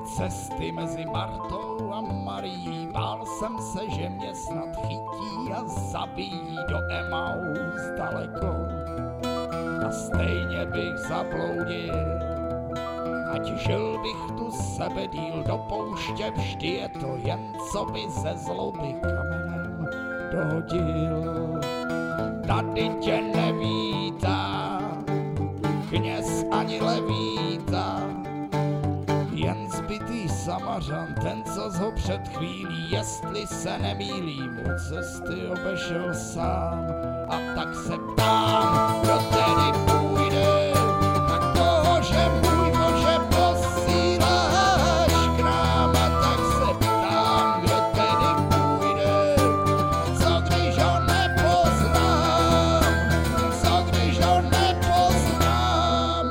cesty mezi Martou a Marií. Bál jsem se, že mě snad chytí a zabijí do Emaus daleko. A stejně bych zabloudil, ať žil bych tu sebe díl do pouště, vždy je to jen, co by ze zloby kamenem dohodil. Tady tě nevítá kněz ani levita, jen zbytý Samařan, ten, co ho před chvílí, jestli se nemýlím, u cesty obešel sám. A tak se ptám, kdo tedy půjde, a koho, že můj Bože posíláš k nám. A tak se ptám, kdo tedy půjde, co když ho nepoznám, co když ho nepoznám.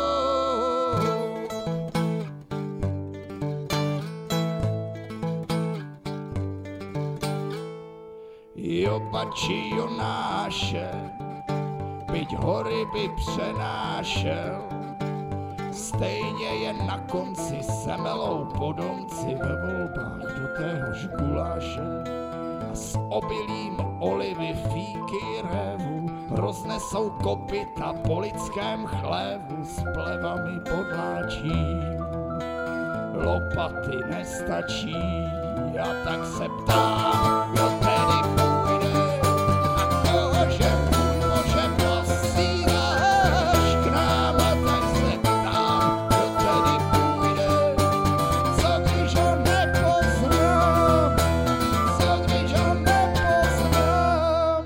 Jobači Jonáše, byť hory by přenášel, stejně jen na konci semelou podomci ve volbách do téhož guláše. A s obilím olivy, fíky, révu roznesou kopyta po lidském chlévu s plevami podláčím. Lopaty nestačí, a tak se ptám, kdo tedy půjde, a koho, že můj Bože posíláš k nám. A tak se ptám, kdo tedy půjde, co když ho nepoznám, co když ho nepoznám.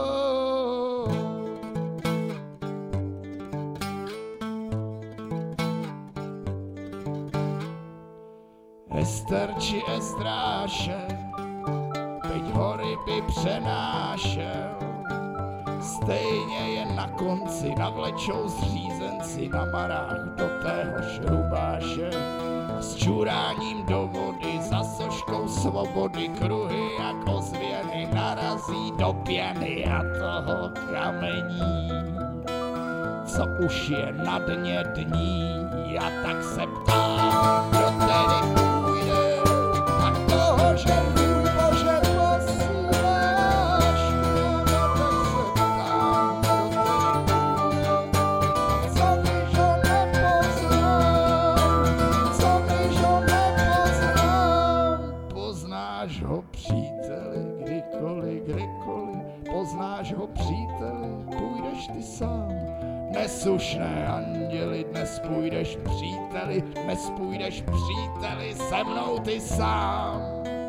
Ester či Ezdráše, byť hory by přenášel, stejně jen na konci navlečou zřízenci na marách do téhož rubáše. A s čuráním do vody za soškou svobody kruhy jak ozvěny narazí do pěny a toho kamení, co už je na dně dní. A tak se ptám, kdo tedy půjde, a koho, že můj Bože posíláš k nám. A tak se ptám, kdo tedy půjde, co když ho nepoznám, co když ho nepoznám. Poznáš ho, příteli, kdykoliv, kdekoliv, poznáš ho, příteli, půjdeš ty sám. Nesušné anděli, dnes půjdeš, příteli, dnes půjdeš, příteli, se mnou ty sám.